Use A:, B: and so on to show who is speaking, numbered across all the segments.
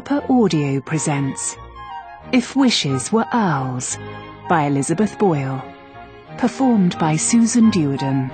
A: Proper Audio presents If Wishes Were Owls by Elizabeth Boyle. Performed by Susan Duerden.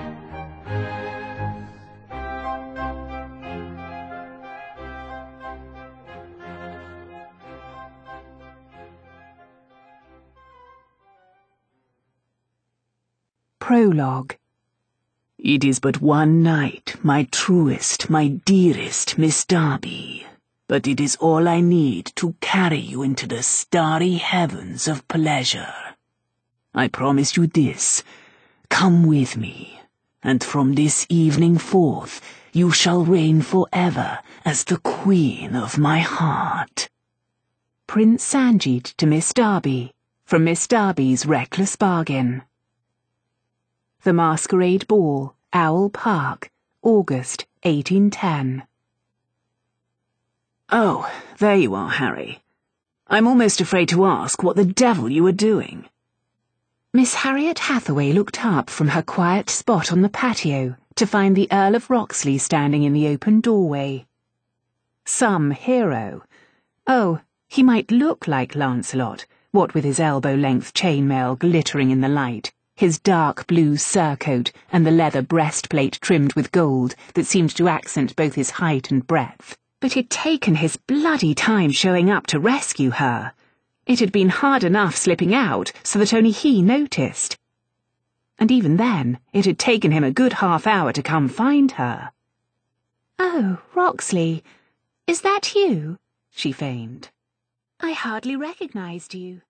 A: Prologue.
B: It is but one night, my truest, my dearest Miss Darby, but it is all I need to carry you into the starry heavens of pleasure. I promise you this: come with me, and from this evening forth you shall reign forever as the queen of my heart.
A: Prince Sanjeet to Miss Darby, from Miss Darby's Reckless Bargain. The Masquerade Ball, Owl Park, August 1810.
B: Oh, there you are, Harry. I'm almost afraid to ask what the devil you were doing.
A: Miss Harriet Hathaway looked up from her quiet spot on the patio to find the Earl of Roxley standing in the open doorway. Some hero. Oh, he might look like Lancelot, what with his elbow-length chainmail glittering in the light, his dark blue surcoat and the leather breastplate trimmed with gold that seemed to accent both his height and breadth. But he'd taken his bloody time showing up to rescue her. It had been hard enough slipping out so that only he noticed. And even then, it had taken him a good half-hour to come find her.
C: "Oh, Roxley, is that you?"
A: she feigned.
C: "I hardly recognized you."